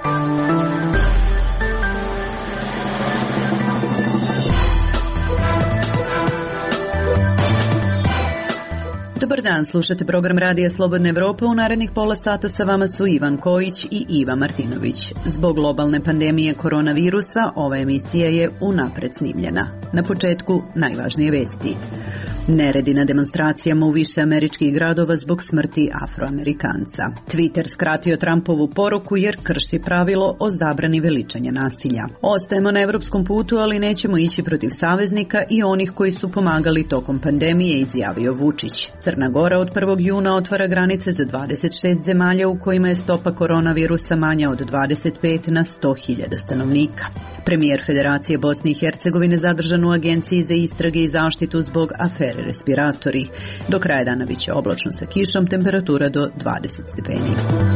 Dobar dan, slušate program Radija Slobodna Evropa. U narednih pola sata sa vama su Ivan Kojić i Iva Martinović. Zbog globalne pandemije koronavirusa, ova emisija je unapred snimljena. Na početku najvažnije vesti. Neredi na demonstracijama u više američkih gradova zbog smrti Afroamerikanca. Twitter skratio Trumpovu poruku jer krši pravilo o zabrani veličanja nasilja. Ostajemo na evropskom putu, ali nećemo ići protiv saveznika i onih koji su pomagali tokom pandemije, izjavio Vučić. Crna Gora od 1. juna otvara granice za 26 zemalja u kojima je stopa koronavirusa manja od 25 na 100.000 stanovnika. Premijer Federacije Bosne i Hercegovine zadržan u Agenciji za istrage i zaštitu zbog afere respiratori. Do kraja dana biće oblačno sa kišom, temperatura do 20 stepeni.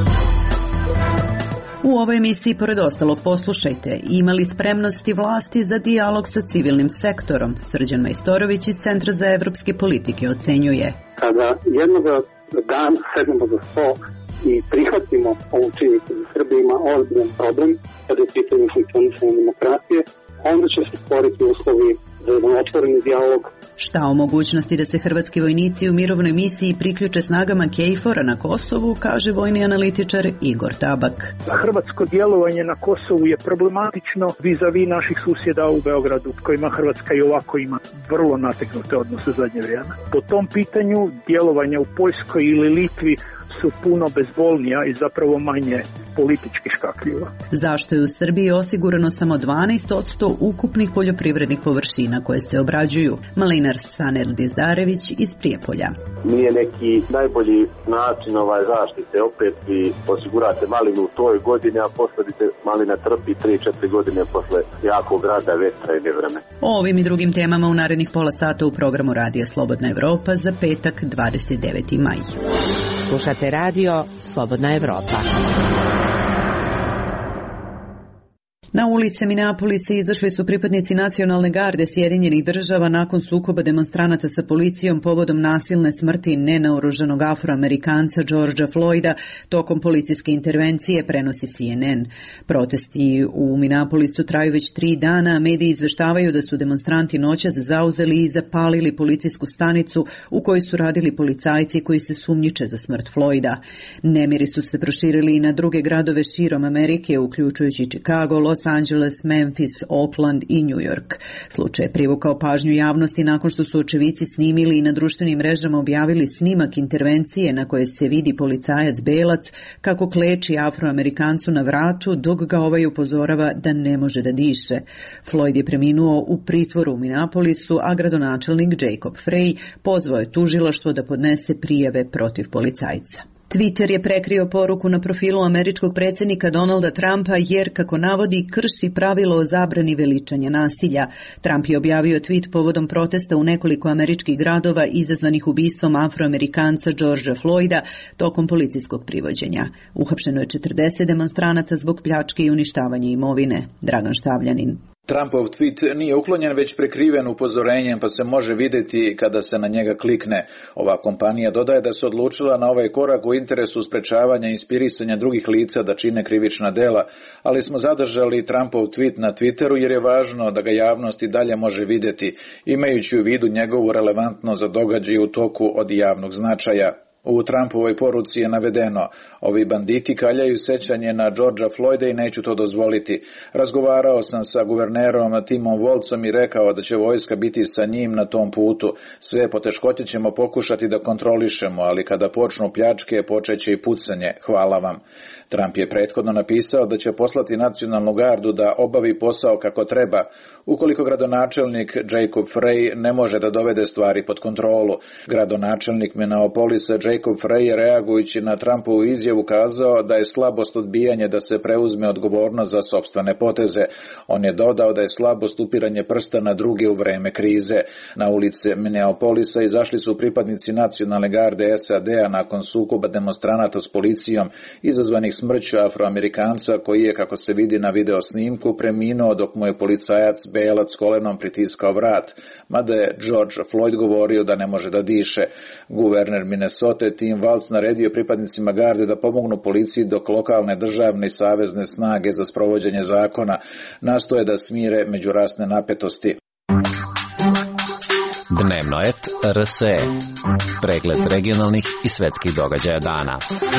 U ovoj emisiji, pored ostalog, poslušajte, imali spremnosti vlasti za dijalog sa civilnim sektorom. Srđan Majstorović iz Centra za evropske politike ocenjuje. Kada jednog dana sednemo za sto i prihvatimo ovu činjenicu da Srbija ima ozbiljan problem kada je pitanje funkcionisanja demokratije, onda će se stvoriti uslovi za jedan otvoreni dijalog. Šta o mogućnosti da se hrvatski vojnici u mirovnoj misiji priključe snagama KFOR-a na Kosovu, kaže vojni analitičar Igor Tabak. Hrvatsko djelovanje na Kosovu je problematično vis-a-vis naših susjeda u Beogradu, kojima Hrvatska i ovako ima vrlo nategnute odnose zadnje vrijeme. Po tom pitanju djelovanja u Poljskoj ili Litvi su puno bezbolnija i zapravo manje politički škakljiva. Zašto je u Srbiji osigurano samo 12% ukupnih poljoprivrednih površina koje se obrađuju? Malinar Saner Dizdarević iz Prijepolja. Nije neki najbolji način zaštite. Opet vi osigurate malinu u toj godini, a posledite malina trpi 3-4 godine posle jakog rada, vetra i nevremena. O ovim i drugim temama u narednih pola sata u programu Radija Slobodna Evropa za petak 29. maj. Slušate Radio Slobodna Evropa. Na ulice Minneapolisa izašli su pripadnici nacionalne garde Sjedinjenih država nakon sukoba demonstranata sa policijom povodom nasilne smrti nenaoružanog Afroamerikanca Georgea Floyda tokom policijske intervencije, prenosi CNN. Protesti u Minneapolisu traju već 3 dana, a mediji izveštavaju da su demonstranti noćas zauzeli i zapalili policijsku stanicu u kojoj su radili policajci koji se sumnjiče za smrt Floyda. Nemiri su se proširili i na druge gradove širom Amerike, uključujući Chicago, Los Angeles, Memphis, Oakland i New York. Slučaj je privukao pažnju javnosti nakon što su očevici snimili i na društvenim mrežama objavili snimak intervencije na koje se vidi policajac belac kako kleči Afroamerikancu na vratu dok ga ovaj upozorava da ne može da diše. Floyd je preminuo u pritvoru u Minneapolisu, a gradonačelnik Jacob Frey pozvao je tužilaštvo da podnese prijave protiv policajca. Twitter je prekrio poruku na profilu američkog predsjednika Donalda Trumpa jer, kako navodi, krši pravilo o zabrani veličanja nasilja. Trump je objavio tweet povodom protesta u nekoliko američkih gradova izazvanih ubistvom Afroamerikanca Georgea Floyda tokom policijskog privođenja. Uhapšeno je 40 demonstranata zbog pljačke i uništavanja imovine. Dragan Štavljanin. Trumpov tweet nije uklonjen, već prekriven upozorenjem, pa se može vidjeti kada se na njega klikne. Ova kompanija dodaje da se odlučila na ovaj korak u interesu sprečavanja i inspirisanja drugih lica da čine krivična dela, ali smo zadržali Trumpov tweet na Twitteru jer je važno da ga javnost i dalje može vidjeti, imajući u vidu njegovu relevantnost za događaje u toku od javnog značaja. U Trumpovoj poruci je navedeno: ovi banditi kaljaju sećanje na Georgea Floyda i neću to dozvoliti. Razgovarao sam sa guvernerom Timom Wolfsom i rekao da će vojska biti sa njim na tom putu. Sve poteškoće ćemo pokušati da kontrolišemo, ali kada počnu pljačke, počeće i pucanje. Hvala vam. Trump je prethodno napisao da će poslati nacionalnu gardu da obavi posao kako treba, ukoliko gradonačelnik Jacob Frey ne može da dovede stvari pod kontrolu. Gradonačelnik Minneapolisa Jacob Frey, reagujući na Trumpovu izjavu, kazao da je slabost odbijanje da se preuzme odgovornost za sopstvene poteze. On je dodao da je slabost upiranje prsta na druge u vreme krize. Na ulice Minneapolisa izašli su pripadnici nacionalne garde SAD-a nakon sukoba demonstranata s policijom izazvanih smrću Afroamerikanca koji je, kako se vidi na video snimku, preminuo dok mu je policajac belac kolenom pritiskao vrat, mada je George Floyd govorio da ne može da diše. Guverner Minnesota te Tim Walz naredio pripadnicima garde da pomognu policiji dok lokalne, državne i savezne snage za sprovođenje zakona nastoje da smire međurasne napetosti. Dnevno et RSE. Pregled regionalnih i svetskih događaja dana.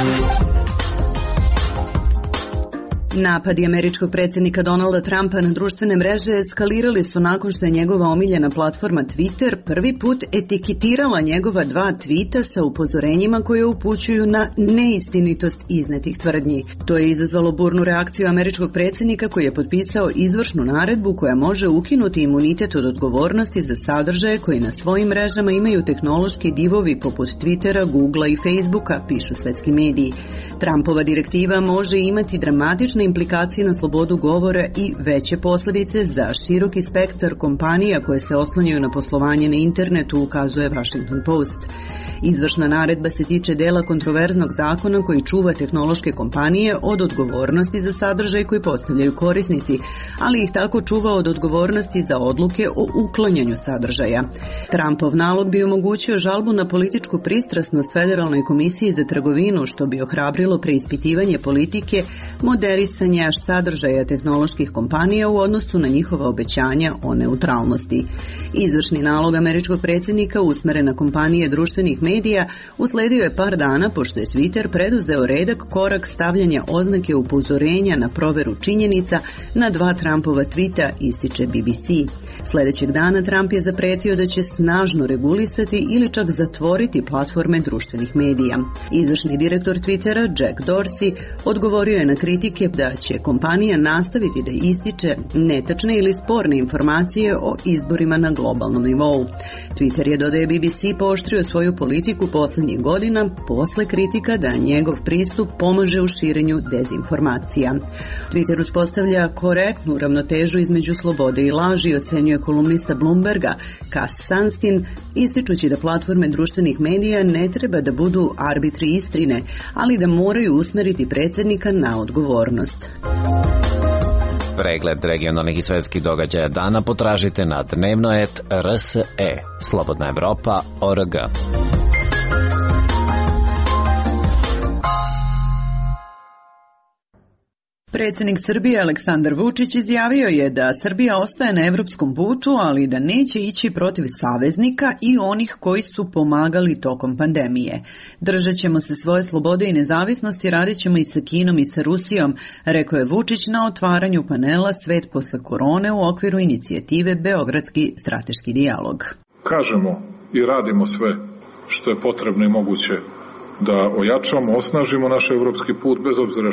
Napadi američkog predsjednika Donalda Trumpa na društvene mreže eskalirali su nakon što je njegova omiljena platforma Twitter prvi put etiketirala njegova 2 tvita sa upozorenjima koje upućuju na neistinitost iznetih tvrdnji. To je izazvalo burnu reakciju američkog predsjednika koji je potpisao izvršnu naredbu koja može ukinuti imunitet od odgovornosti za sadržaje koji na svojim mrežama imaju tehnološki divovi poput Twittera, Googlea i Facebooka, pišu svetski mediji. Trumpova direktiva može imati dramatične implikacije na slobodu govora i veće posljedice za široki spektar kompanija koje se oslanjaju na poslovanje na internetu, ukazuje Washington Post. Izvršna naredba se tiče dela kontroverznog zakona koji čuva tehnološke kompanije od odgovornosti za sadržaj koji postavljaju korisnici, ali ih tako čuva od odgovornosti za odluke o uklanjanju sadržaja. Trumpov nalog bi omogućio žalbu na političku pristrasnost Federalnoj komisiji za trgovinu, što bi ohrabrilo preispitivanje politike moderisanja sadržaja tehnoloških kompanija u odnosu na njihova obećanja o neutralnosti. Izvršni nalog američkog predsjednika usmeren na kompanije društvenih medija usledio je par dana pošto je Twitter preduzeo redak korak stavljanja oznake upozorenja na proveru činjenica na 2 Trumpova tvita, ističe BBC. Sljedećeg dana Trump je zapretio da će snažno regulisati ili čak zatvoriti platforme društvenih medija. Izvršni direktor Twittera, Jack Dorsey, odgovorio je na kritike da će kompanija nastaviti da ističe netačne ili sporne informacije o izborima na globalnom nivou. Twitter je, dodaje BBC, pooštrio svoju politiku posljednjih godina posle kritika da njegov pristup pomaže u širenju dezinformacija. Twitter uspostavlja korektnu ravnotežu između slobode i laži, ocenjuje kolumnista Bloomberga Cass Sunstein, ističući da platforme društvenih medija ne treba da budu arbitri istine, ali da moraju usmeriti predsjednika na odgovornost. Pregled regionalnih i svetskih događaja dana potražite na dnevnoet.rse. Slobodna Evropa.org. Predsjednik Srbije Aleksandar Vučić izjavio je da Srbija ostaje na evropskom putu, ali da neće ići protiv saveznika i onih koji su pomagali tokom pandemije. Držat ćemo se svoje slobode i nezavisnosti, radit ćemo i sa Kinom i sa Rusijom, rekao je Vučić na otvaranju panela Svet posle korone u okviru inicijative Beogradski strateški dijalog. Kažemo i radimo sve što je potrebno i moguće da ojačamo, osnažimo naš evropski put, bez obzira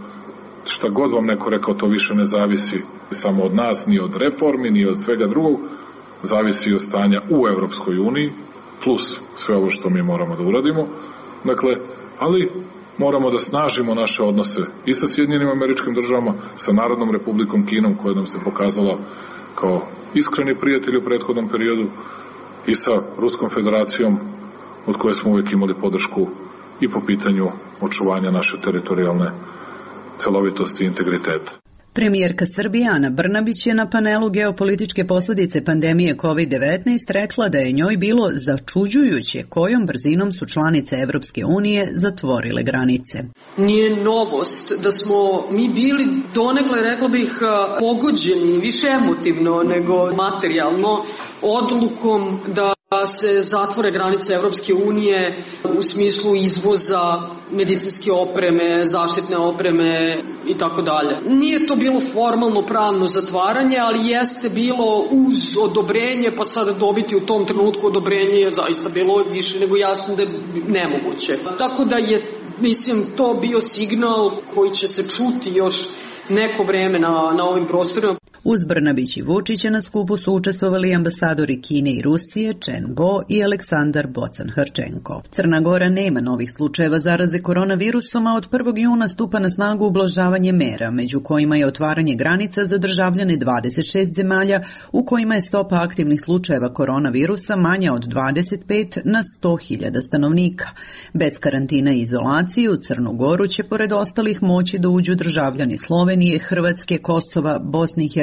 šta god vam neko rekao, to više ne zavisi samo od nas, ni od reformi, ni od svega drugog, zavisi i od stanja u Evropskoj uniji, plus sve ovo što mi moramo da uradimo. Dakle, ali moramo da snažimo naše odnose i sa Sjedinjenim Američkim Državama, sa Narodnom Republikom Kinom, koja nam se pokazala kao iskreni prijatelji u prethodnom periodu, i sa Ruskom Federacijom, od koje smo uvijek imali podršku i po pitanju očuvanja naše teritorijalne celovitosti i integriteta. Premijerka Srbije Ana Brnabić je na panelu geopolitičke posljedice pandemije COVID-19 rekla da je njoj bilo začuđujuće kojom brzinom su članice Evropske unije zatvorile granice. Nije novost da smo mi bili donekle, rekla bih, pogođeni više emotivno nego materijalno odlukom da se zatvore granice Evropske unije u smislu izvoza medicinske opreme, zaštitne opreme i tako dalje. Nije to bilo formalno pravno zatvaranje, ali jeste bilo uz odobrenje, pa sada dobiti u tom trenutku odobrenje je zaista bilo više nego jasno da je nemoguće. Tako da je, mislim, to bio signal koji će se čuti još neko vreme na ovim prostorima. Uz Brnabić i Vučića na skupu su učestvovali ambasadori Kine i Rusije, Chen Bo i Aleksandar Bocan-Hrčenko. Crna Gora nema novih slučajeva zaraze koronavirusom, a od 1. juna stupa na snagu ublažavanje mera, među kojima je otvaranje granica za državljane 26 zemalja, u kojima je stopa aktivnih slučajeva koronavirusa manja od 25 na 100.000 stanovnika. Bez karantina i izolacije u Crnu Goru će pored ostalih moći da uđu državljani Slovenije, Hrvatske, Kosova, Bosne i Hercegovine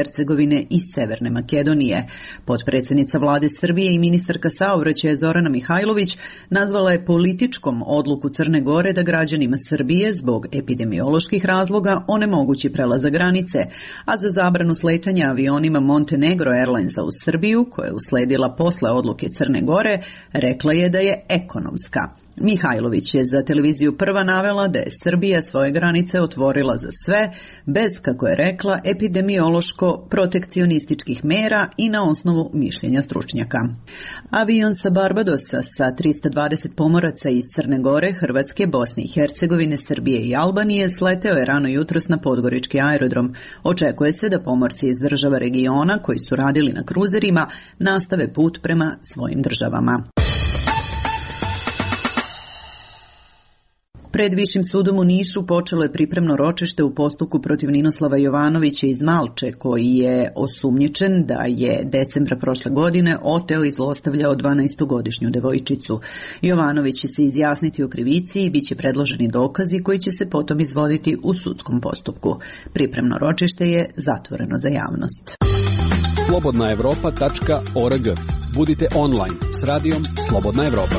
Hercegovine i Severne Makedonije. Potpredsjednica vlade Srbije i ministarka saobraćaja Zorana Mihajlović nazvala je političkom odluku Crne Gore da građanima Srbije zbog epidemioloških razloga onemogući prelazak granice, a za zabranu sletanja avionima Montenegro Airlinesa u Srbiju, koja je usledila posle odluke Crne Gore, rekla je da je ekonomska. Mihajlović je za televiziju Prva navela da je Srbija svoje granice otvorila za sve, bez, kako je rekla, epidemiološko-protekcionističkih mera i na osnovu mišljenja stručnjaka. Avion sa Barbadosa sa 320 pomoraca iz Crne Gore, Hrvatske, Bosne i Hercegovine, Srbije i Albanije sleteo je rano jutros na Podgorički aerodrom. Očekuje se da pomorci iz država regiona koji su radili na kruzerima nastave put prema svojim državama. Pred Višim sudom u Nišu počelo je pripremno ročište u postupku protiv Ninoslava Jovanovića iz Malče, koji je osumnjičen da je decembra prošle godine oteo i zlostavljao 12-godišnju devojčicu. Jovanović će se izjasniti o krivici i bit će predloženi dokazi koji će se potom izvoditi u sudskom postupku. Pripremno ročište je zatvoreno za javnost. Slobodnaevropa.org. Budite online s radijom Slobodna Evropa.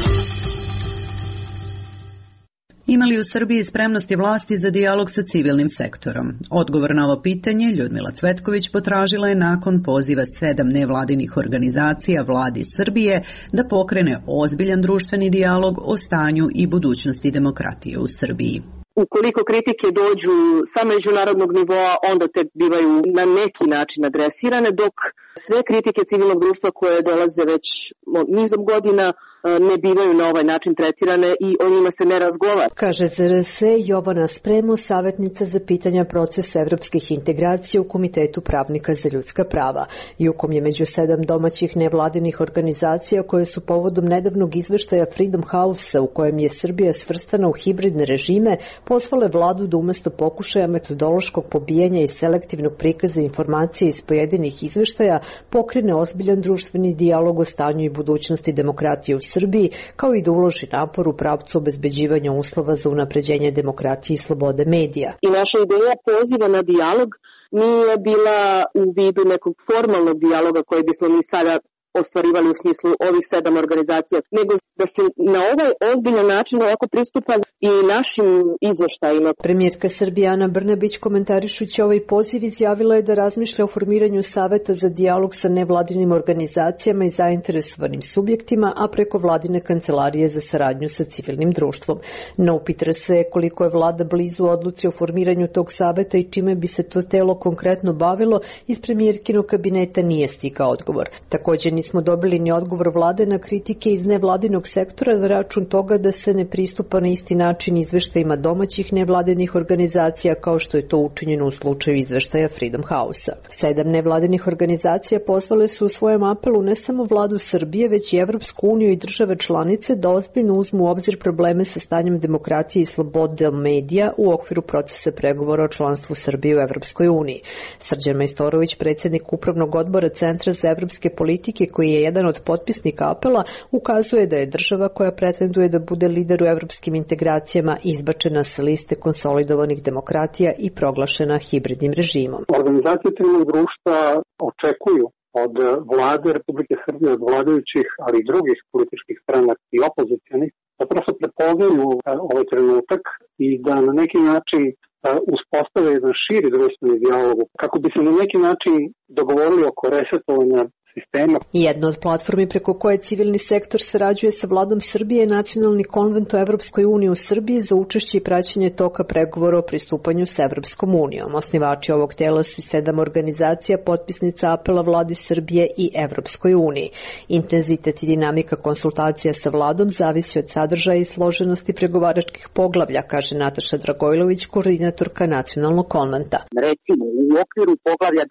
Ima li u Srbiji spremnosti vlasti za dijalog sa civilnim sektorom? Odgovor na ovo pitanje Ljudmila Cvetković potražila je nakon poziva 7 nevladinih organizacija vladi Srbije da pokrene ozbiljan društveni dijalog o stanju i budućnosti demokratije u Srbiji. Ukoliko kritike dođu sa međunarodnog nivoa, onda te bivaju na neki način adresirane, dok sve kritike civilnog društva koje dolaze već nizom godina ne bivaju na ovaj način tretirane i o njima se ne razgovara. Kaže ZRS Jovana Spremo, savjetnica za pitanja procesa evropskih integracija u Komitetu pravnika za ljudska prava. JUKOM je među 7 domaćih nevladinih organizacija koje su povodom nedavnog izveštaja Freedom House-a u kojem je Srbija svrstana u hibridne režime, poslale vladu da umesto pokušaja metodološkog pobijanja i selektivnog prikaza informacije iz pojedinih izveštaja pokrene ozbiljan društveni dijalog o stanju i budućnosti demokratije u Srbiji, kao i da uloži napor u pravcu obezbeđivanja uslova za unapređenje demokratije i slobode medija. I naša ideja poziva na dijalog nije bila u vidu nekog formalnog dijaloga koji bismo mi sada ostvarivali u smislu ovih 7 organizacija, nego da se na ovaj ozbiljan način ovako pristupa i našim izveštajima. Premijerka Srbije Ana Brnabić, komentarišući ovaj poziv, izjavila je da razmišlja o formiranju saveta za dijalog sa nevladinim organizacijama i zainteresovanim subjektima, a preko vladine kancelarije za saradnju sa civilnim društvom. No upitra se koliko je vlada blizu odluci o formiranju tog saveta i čime bi se to telo konkretno bavilo, iz premijerkinog kabineta nije stigao odgovor. Također nismo dobili ni odgovor vlade na kritike iz nevladinog sektora na račun toga da se ne pristupa na isti način izveštajima domaćih nevladinih organizacija kao što je to učinjeno u slučaju izveštaja Freedom House-a. 7 nevladinih organizacija pozvale su u svojem apelu ne samo vladu Srbije, već i Evropsku uniju i države članice da ozbiljno uzmu u obzir probleme sa stanjem demokratije i slobode medija u okviru procesa pregovora o članstvu Srbije u Evropskoj uniji. Srđan Majstorović, predsjednik Upravnog odbora Centra za evropske politike, koji je jedan od potpisnika apela, ukazuje da je država koja pretenduje da bude lider u evropskim integracijama izbačena sa liste konsolidovanih demokratija i proglašena hibridnim režimom. Organizacije civilnog društva očekuju od vlade Republike Srbije, od vladajućih, ali i drugih političkih stranaka i opozicionih, da prosto prepoznaju ovaj trenutak i da na neki način uspostave jedan širi društveni dijalog, kako bi se na neki način dogovorili oko resetovanja sistema. Jedna od platformi preko koje civilni sektor sarađuje sa vladom Srbije je Nacionalni konvent o Evropskoj uniji u Srbiji za učešće i praćenje toka pregovora o pristupanju s Evropskom unijom. Osnivači ovog tela su 7 organizacija potpisnica apela vladi Srbije i Evropskoj uniji. Intenzitet i dinamika konsultacija sa vladom zavisi od sadržaja i složenosti pregovaračkih poglavlja, kaže Nataša Dragojlović, koordinatorka Nacionalnog konventa. Recimo, u okviru poglavlja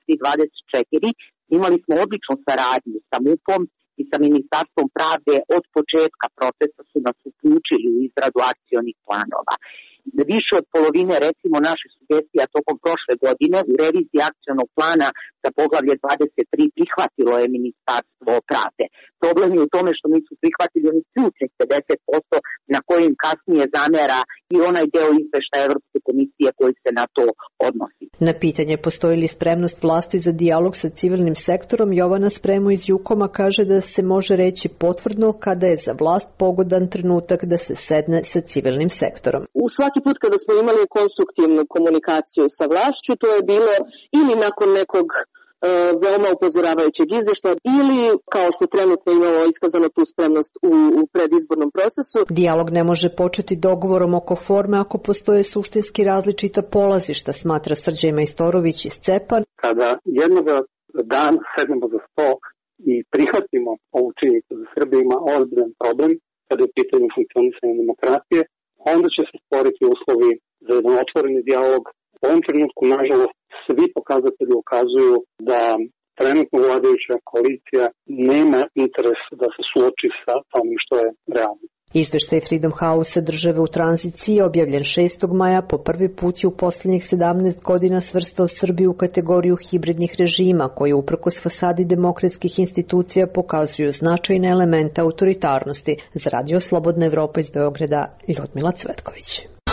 23-24 imali smo odličnu saradnju sa MUP-om i sa Ministarstvom pravde. Od početka procesa su nas uključili u izradu akcionih planova. Više od polovine, recimo, naših sugestija tokom prošle godine u reviziji akcionog plana za poglavlje 23 prihvatilo je Ministarstvo pravde. Problem je u tome što nisu prihvatili oni ključnih 50% na kojim kasnije zamera i onaj deo izveštaja Evropske komisije sankcije koji se na to odnosi. Na pitanje postoji li spremnost vlasti za dijalog sa civilnim sektorom, Jovana Spremo iz Jukoma kaže da se može reći potvrdno kada je za vlast pogodan trenutak da se sedne sa civilnim sektorom. U svaki put kada smo imali konstruktivnu komunikaciju sa vlašću, to je bilo ili nakon nekog veoma upozoravajućeg izvještaja ili kao što trenutno imamo iskazano tu spremnost u predizbornom procesu. Dijalog ne može početi dogovorom oko forme ako postoje suštinski različita polazišta, smatra Srđan Majstorović iz CEPA. Kada jednoga dana sednemo za sto i prihvatimo ovu činjenicu da Srbija ima ozbiljan problem kada je pitanje funkcionisanja demokratije, onda će se stvoriti uslovi za jedan otvoreni dijalog. U ovom trenutku, nažalost, svi pokazatelji ukazuju da trenutno vladajuća koalicija nema interes da se suoči sa onim što je realno. Izveštaj Freedom House države u tranziciji objavljen 6. maja po prvi put je u posljednjih 17 godina svrstao Srbiju u kategoriju hibridnih režima koji uprkos fasadi demokratskih institucija pokazuju značajne elemente autoritarnosti. Za Radio Slobodna Evropa iz Beograda, Ljudmila Cvetković.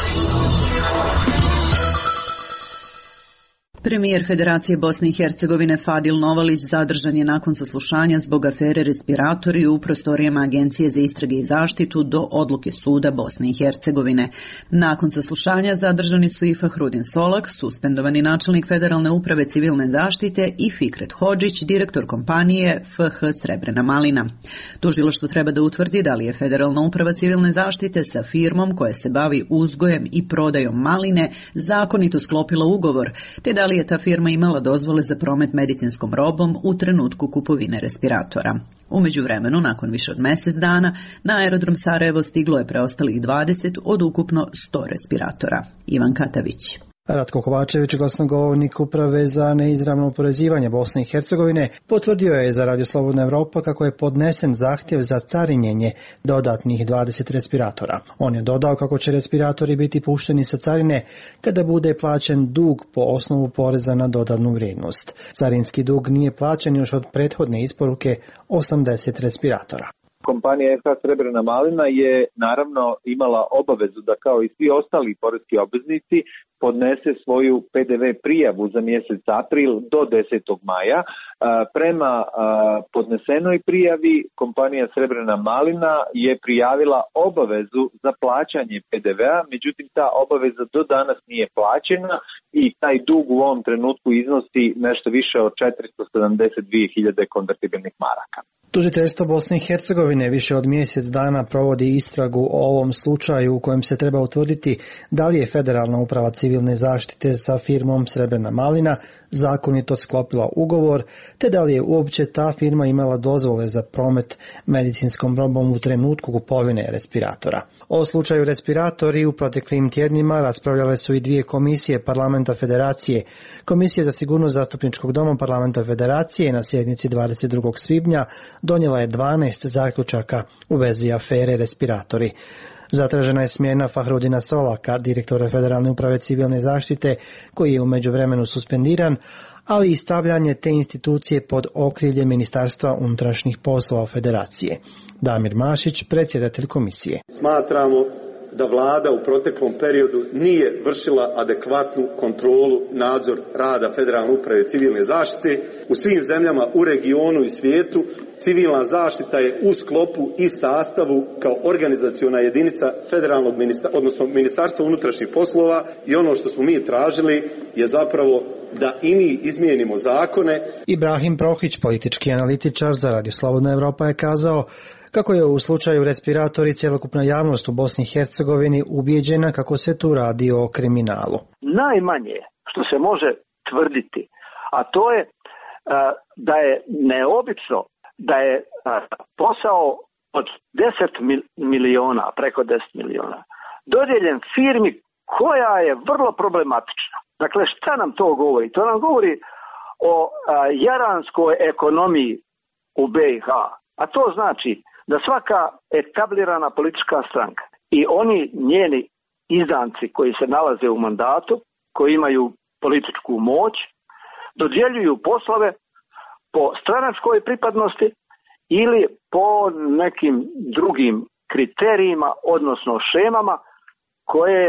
Premijer Federacije Bosne i Hercegovine Fadil Novalić zadržan je nakon saslušanja zbog afere respiratori u prostorijama Agencije za istrage i zaštitu do odluke suda Bosne i Hercegovine. Nakon saslušanja zadržani su i Fahrudin Solak, suspendovani načelnik Federalne uprave civilne zaštite i Fikret Hodžić, direktor kompanije FH Srebrena Malina. Tužilaštvo treba da utvrdi da li je Federalna uprava civilne zaštite sa firmom koja se bavi uzgojem i prodajom maline zakonito sklopila ugovor, te da li je ta firma imala dozvole za promet medicinskom robom u trenutku kupovine respiratora. U međuvremenu, nakon više od mjesec dana, na aerodrom Sarajevo stiglo je preostalih 20 od ukupno 100 respiratora. Ivan Katavić. Ratko Kovačević, glasnogovornik Uprave za neizravno oporezivanje Bosne i Hercegovine, potvrdio je za Radio Slobodna Evropa kako je podnesen zahtjev za carinjenje dodatnih 20 respiratora. On je dodao kako će respiratori biti pušteni sa carine kada bude plaćen dug po osnovu poreza na dodanu vrijednost. Carinski dug nije plaćen još od prethodne isporuke 80 respiratora. Kompanija FH Srebrena Malina je naravno imala obavezu da kao i svi ostali poreski obveznici podnese svoju PDV prijavu za mjesec april do 10. maja. Prema podnesenoj prijavi kompanija Srebrena Malina je prijavila obavezu za plaćanje PDV-a, međutim ta obaveza do danas nije plaćena i taj dug u ovom trenutku iznosi nešto više od 472.000 konvertibilnih maraka. Tužiteljstvo Bosne i Hercegovine više od mjesec dana provodi istragu o ovom slučaju u kojem se treba utvrditi da li je Federalna uprava civilne zaštite sa firmom Srebrena Malina zakonito sklopila ugovor, te da li je uopće ta firma imala dozvole za promet medicinskom robom u trenutku kupovine respiratora. O slučaju respiratori u proteklim tjednima raspravljale su i dvije komisije Parlamenta Federacije. Komisija za sigurnost Zastupničkog doma Parlamenta Federacije na sjednici 22. svibnja donijela je 12 zaključaka u vezi afere respiratori. Zatražena je smjena Fahrudina Solaka, direktora Federalne uprave civilne zaštite, koji je u međuvremenu suspendiran, ali i stavljanje te institucije pod okrilje Ministarstva unutrašnjih poslova Federacije. Damir Mašić, predsjedatelj komisije. Smatramo da vlada u proteklom periodu nije vršila adekvatnu kontrolu, nadzor rada Federalne uprave civilne zaštite. U svim zemljama u regionu i svijetu civilna zaštita je u sklopu i sastavu kao organizaciona jedinica federalnog odnosno Ministarstva unutrašnjih poslova i ono što smo mi tražili je zapravo da i mi izmijenimo zakone. Ibrahim Prohić, politički analitičar za Radio Slobodna Evropa, je kazao kako je u slučaju respiratori cjelokupna javnost u Bosni i Hercegovini ubijeđena kako se tu radi o kriminalu. Najmanje što se može tvrditi, a to je da je neobično da je posao od 10 miliona, preko 10 miliona, dodijeljen firmi koja je vrlo problematična. Dakle, šta nam to govori? To nam govori o jaranskoj ekonomiji u BiH, a to znači da svaka etablirana politička stranka i oni njeni izdanci koji se nalaze u mandatu, koji imaju političku moć, dodjeljuju poslove po stranačkoj pripadnosti ili po nekim drugim kriterijima, odnosno šemama koje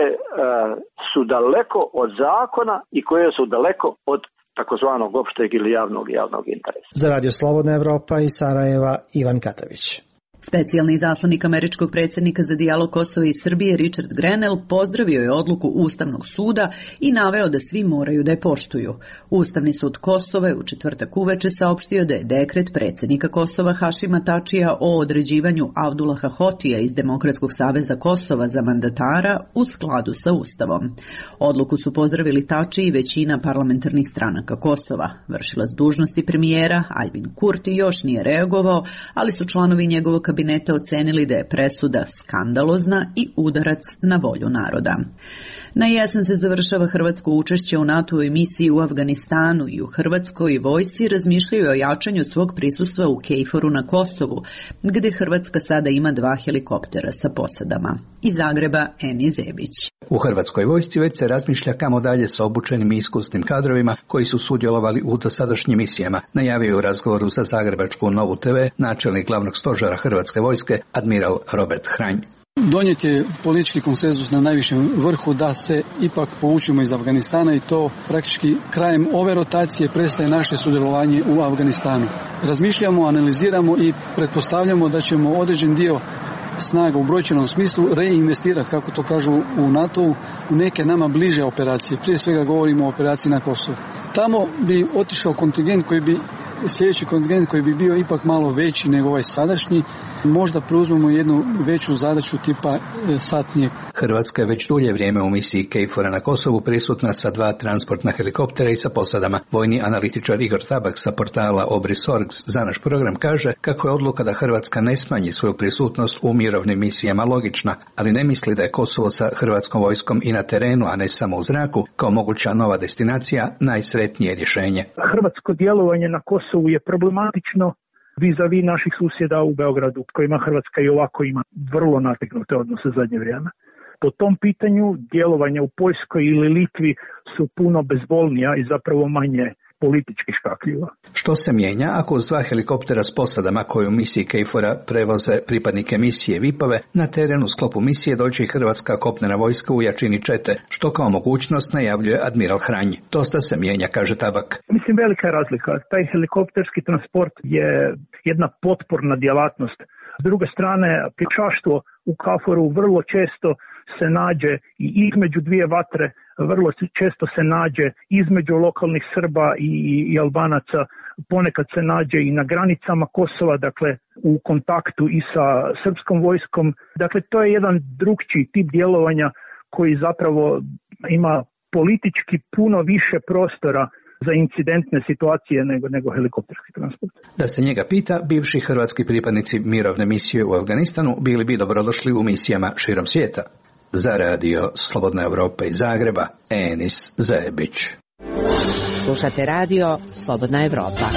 su daleko od zakona i koje su daleko od takozvanog opšteg ili javnog interesa. Za Radio Slobodna Evropa iz Sarajeva, Ivan Katavić. Specijalni izaslanik američkog predsjednika za dijalog Kosova i Srbije Richard Grenell pozdravio je odluku Ustavnog suda i naveo da svi moraju da je poštuju. Ustavni sud Kosova je u četvrtak uveče saopštio da je dekret predsjednika Kosova Hašima Tačija o određivanju Avdulaha Hotija iz Demokratskog saveza Kosova za mandatara u skladu sa Ustavom. Odluku su pozdravili Tači i većina parlamentarnih stranaka Kosova. Vršilac dužnosti premijera Aljbin Kurti još nije reagovao, ali su članovi njegovog kabineta ocenili da je presuda skandalozna i udarac na volju naroda. Na jesen se završava hrvatsko učešće u NATO-ovoj misiji u Afganistanu i u Hrvatskoj vojsci razmišljaju o jačanju svog prisustva u KFOR-u na Kosovu, gdje Hrvatska sada ima 2 helikoptera sa posadama. Iz Zagreba, Eni Zebić. U Hrvatskoj vojsci već se razmišlja kamo dalje sa obučenim i iskusnim kadrovima koji su sudjelovali u dosadašnjim misijama, najavio je u razgovoru za Zagrebačku Novu TV načelnik glavnog stožera Hrvatske vojske, admiral Robert Hranj. Donijet je politički konsenzus na najvišem vrhu da se ipak povučemo iz Afganistana i to praktički krajem ove rotacije prestaje naše sudjelovanje u Afganistanu. Razmišljamo, analiziramo i pretpostavljamo da ćemo određen dio snaga u brojčanom smislu reinvestirati, kako to kažu u NATO-u, u neke nama bliže operacije. Prije svega govorimo o operaciji na Kosovu. Tamo bi otišao sljedeći kontingent koji bi bio ipak malo veći nego ovaj sadašnji, možda preuzmemo jednu veću zadaću tipa satnije. Hrvatska je već dulje vrijeme u misiji KFOR-a na Kosovu prisutna sa 2 transportna helikoptera i sa posadama. Vojni analitičar Igor Tabak sa portala Obrisorgs za naš program kaže kako je odluka da Hrvatska ne smanji svoju prisutnost u mirovnim misijama logična, ali ne misli da je Kosovo sa hrvatskom vojskom i na terenu, a ne samo u zraku, kao moguća nova destinacija, najsretnije rješenje. Hrvatsko djelovanje na Kosovu je problematično vis-a-vis naših susjeda u Beogradu, kojima Hrvatska i ovako ima vrlo nategnute odnose zadnje vrijeme. Po tom pitanju djelovanja u Poljskoj ili Litvi su puno bezbolnija i zapravo manje politički škakljiva. Što se mijenja ako uz 2 helikoptera s posadama koji u misiji KFOR-a prevoze pripadnike misije VIP-ove, na teren u sklopu misije dođe i Hrvatska kopnena vojska u jačini čete, što kao mogućnost najavljuje admiral Hranj. Dosta se mijenja, kaže Tabak. Mislim, velika je razlika. Taj helikopterski transport je jedna potporna djelatnost. S druge strane, pješaštvo u KFOR-u vrlo često se nađe i između 2 vatre, vrlo često se nađe između lokalnih Srba i Albanaca, ponekad se nađe i na granicama Kosova, dakle u kontaktu i sa srpskom vojskom. Dakle, to je jedan drugčiji tip djelovanja koji zapravo ima politički puno više prostora za incidentne situacije nego helikopterski transport. Da se njega pita, bivši hrvatski pripadnici mirovne misije u Afganistanu bili bi dobrodošli u misijama širom svijeta. Za Radio Slobodna Evropa iz Zagreba, Enis Zebić. Slušate Radio Slobodna Evropa.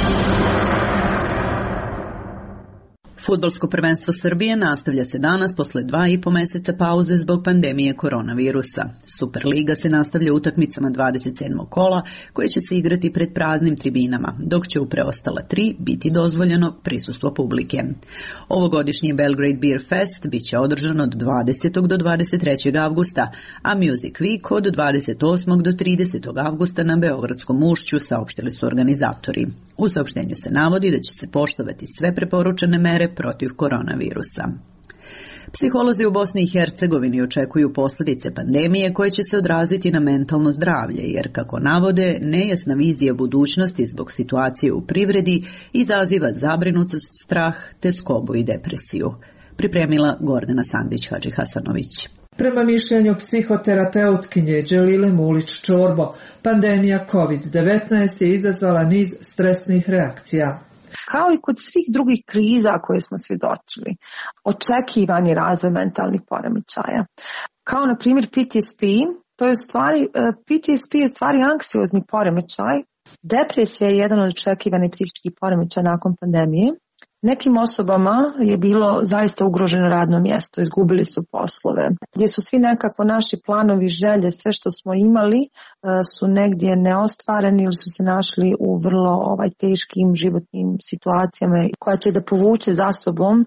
Fudbalsko prvenstvo Srbije nastavlja se danas posle 2,5 mjeseca pauze zbog pandemije koronavirusa. Superliga se nastavlja utakmicama 27. kola koje će se igrati pred praznim tribinama, dok će u preostala 3 biti dozvoljeno prisustvo publike. Ovogodišnji Belgrade Beer Fest bit će održan od 20. do 23. avgusta, a Music Week od 28. do 30. avgusta na Beogradskom Ušću, saopštili su organizatori. U saopštenju se navodi da će se poštovati sve preporučene mere protiv koronavirusa. Psiholozi u Bosni i Hercegovini očekuju posljedice pandemije koje će se odraziti na mentalno zdravlje, jer kako navode, nejasna vizija budućnosti zbog situacije u privredi izaziva zabrinutost, strah te skobu i depresiju. Pripremila Gordana Sandić Hadži-Hasanović. Prema mišljenju psihoterapeutkinje Đelile Mulić-Čorbo, pandemija COVID-19 je izazvala niz stresnih reakcija. Kao i kod svih drugih kriza koje smo svjedočili, očekivani razvoj mentalnih poremećaja. Kao na primjer PTSD, PTSD je u stvari anksiozni poremećaj. Depresija je jedan od očekivanih psihičkih poremećaja nakon pandemije. Nekim osobama je bilo zaista ugroženo radno mjesto, izgubili su poslove, gdje su svi nekako naši planovi, želje, sve što smo imali su negdje neostvareni ili su se našli u vrlo teškim životnim situacijama koja će da povuče za sobom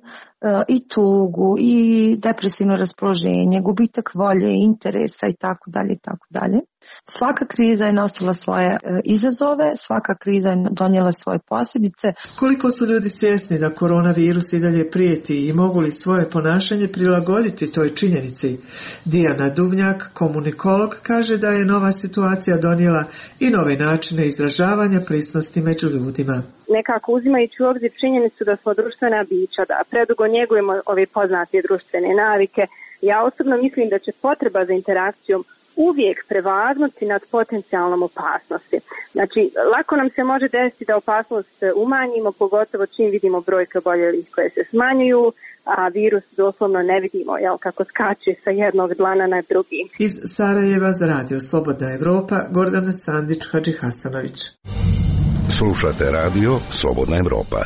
i tugu i depresivno raspoloženje, gubitak volje, interesa i tako dalje i tako dalje. Svaka kriza je nosila svoje izazove, svaka kriza je donijela svoje posljedice. Koliko su ljudi svjesni da koronavirus i dalje prijeti i mogu li svoje ponašanje prilagoditi toj činjenici? Dijana Duvnjak, komunikolog, kaže da je nova situacija donijela i nove načine izražavanja prisnosti među ljudima. Nekako uzimajući u obzir činjenicu da smo društvena bića, da predugo njegujemo ove poznate društvene navike, ja osobno mislim da će potreba za interakcijom uvijek prevagnuti nad potencijalnom opasnosti. Znači, lako nam se može desiti da opasnost umanjimo, pogotovo čim vidimo brojke oboljelih koje se smanjuju, a virus doslovno ne vidimo, kako skače sa jednog dlana na drugi. Iz Sarajeva za Radio Slobodna Evropa, Gordana Sandić-Hadžihasanović. Slušate Radio Slobodna Evropa.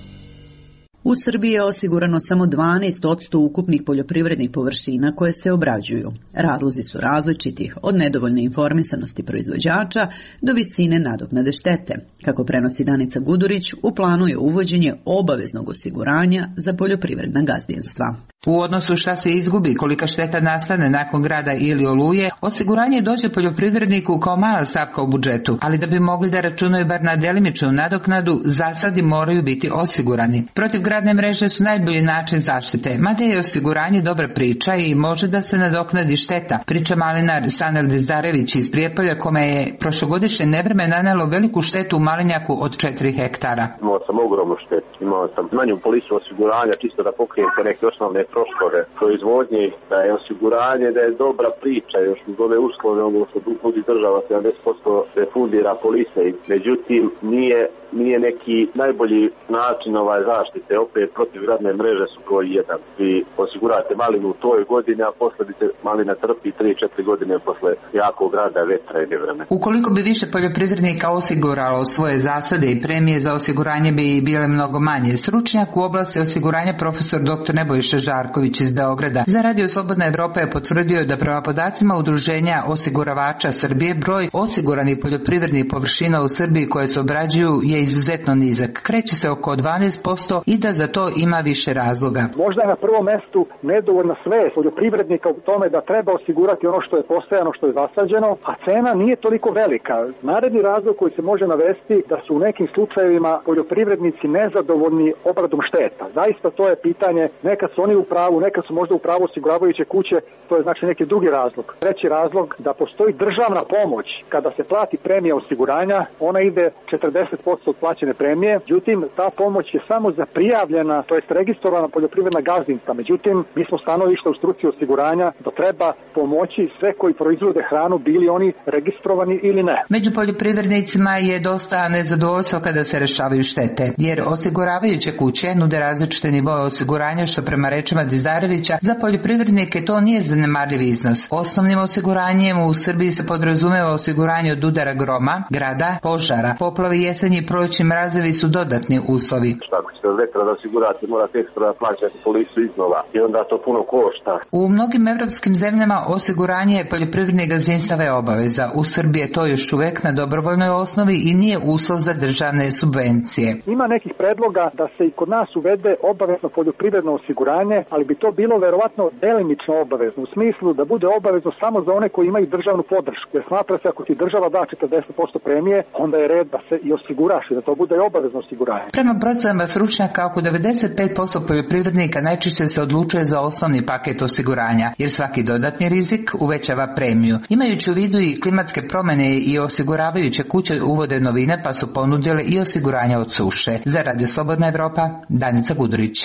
U Srbiji je osigurano samo 12% ukupnih poljoprivrednih površina koje se obrađuju. Razlozi su različiti, od nedovoljne informisanosti proizvođača do visine nadoknade štete. Kako prenosi Danica Gudurić, u planu je uvođenje obaveznog osiguranja za poljoprivredna gazdinstva. U odnosu šta se izgubi, kolika šteta nastane nakon grada ili oluje, osiguranje dođe poljoprivredniku kao mala stavka u budžetu, ali da bi mogli da računaju bar na delimičnu nadoknadu, zasadi moraju biti osigurani. Protivgradne mreže su najbolji način zaštite, mada je osiguranje dobra priča i može da se nadoknadi šteta, priča malinar Sanel Dizdarević iz Prijepolja, kome je prošlogodišnje nevreme nanelo veliku štetu u malinjaku od 4 hektara. Imao sam ogromnu štetu, imao sam manju polisu osiguranja čisto da pokrijem te neke osnovne troškove proizvodnje, da je osiguranje, da je dobra priča, još uz ove uslove, ono što nudi država 70% refundira polise, međutim nije neki najbolji način zaštite, opet protivgradne mreže su broj 1. Vi osigurate malinu u toj godini, a posle bi se malina trpi 3-4 godine posle jakog grada, vetra i nevremena. Ukoliko bi više poljoprivrednika osiguralo svoje zasade i premije za osiguranje bi bile mnogo manje. Stručnjak u oblasti osiguranja profesor dr. Nebojša Žarković iz Beograda za Radio Slobodna Evropa je potvrdio da prema podacima Udruženja osiguravača Srbije broj osiguranih poljoprivrednih površina u Srbiji koje se obrađuju je izuzetno nizak. Kreće se oko 12% i da za to ima više razloga. Možda je na prvom mestu nedovoljna svest poljoprivrednika u tome da treba osigurati ono što je postojano, što je zasađeno, a cena nije toliko velika. Naredni razlog koji se može navesti da su u nekim slučajevima poljoprivrednici nezadovoljni obradom šteta. Zaista to je pitanje, nekad su oni u pravu, nekad su možda u pravu osiguravajuće kuće, to je znači neki drugi razlog. Treći razlog da postoji državna pomoć. Kada se plati premija osiguranja, ona ide 40% od plaćene premije, međutim ta pomoć je samo za prijavljena, to jest registrovana poljoprivredna gazdinstva. Međutim, mi smo stanovišta u struci osiguranja da treba pomoći sve koji proizvode hranu, bili oni registrovani ili ne. Među poljoprivrednicima je dosta nezadovoljstva kada se rešavaju štete, jer osiguravajuće kuće nude različite nivoe osiguranja, što prema rečima Dizdarevića za poljoprivrednike to nije zanemarljiv iznos. Osnovnim osiguranjem u Srbiji se podrazumeva osiguranje od udara groma, grada, požara, poplave, jesenji i prolećni mrazevi su dodatni uslovi. Ako ćete od vetra da osigurate, morate ekstra plaćati polisu iznova i onda to puno košta. U mnogim evropskim zemljama osiguranje poljoprivrednih gazdinstava je obaveza. U Srbiji je to još uvek na dobrovoljnoj osnovi i nije uslov za državne subvencije. Ima nekih predloga da se i kod nas uvede obavezno poljoprivredno osiguranje, ali bi to bilo verovatno delimično obavezno, u smislu da bude obavezno samo za one koji imaju državnu podršku. Jer smatra se ako ti država da 40% premije, onda je red da se i osiguraš i da to bude obavezno osiguranje. Prema procenama stručnjaka, oko 95% poljoprivrednika najčešće se odlučuje za osnovni paket osiguranja, jer svaki dodatni rizik uvećava premiju. Imajući u vidu i klimatske promjene i osiguravajuće kuće uvode novine, pa su ponudile i osiguranja od suše. Za Radio Slobodna Evropa, Danica Gudurić.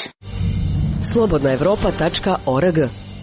slobodnaevropa.org.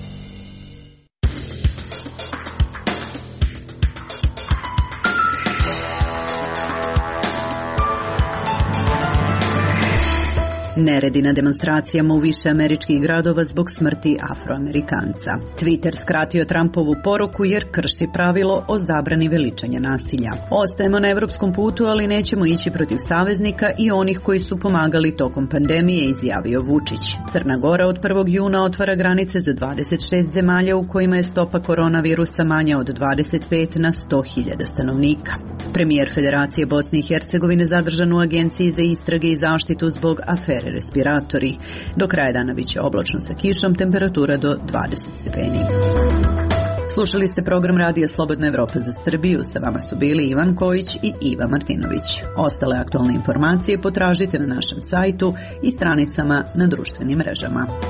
Neredi na demonstracijama u više američkih gradova zbog smrti Afroamerikanca. Twitter skratio Trumpovu poruku jer krši pravilo o zabrani veličanja nasilja. Ostajemo na evropskom putu, ali nećemo ići protiv saveznika i onih koji su pomagali tokom pandemije, izjavio Vučić. Crna Gora od 1. juna otvara granice za 26 zemalja u kojima je stopa koronavirusa manja od 25 na 100.000 stanovnika. Premijer Federacije Bosne i Hercegovine zadržan u Agenciji za istrage i zaštitu zbog afere respiratori. Do kraja dana biće oblačno sa kišom, temperatura do 20 stepeni. Slušali ste program Radija Slobodna Evropa za Srbiju. Sa vama su bili Ivan Kojić i Iva Martinović. Ostale aktualne informacije potražite na našem sajtu i stranicama na društvenim mrežama.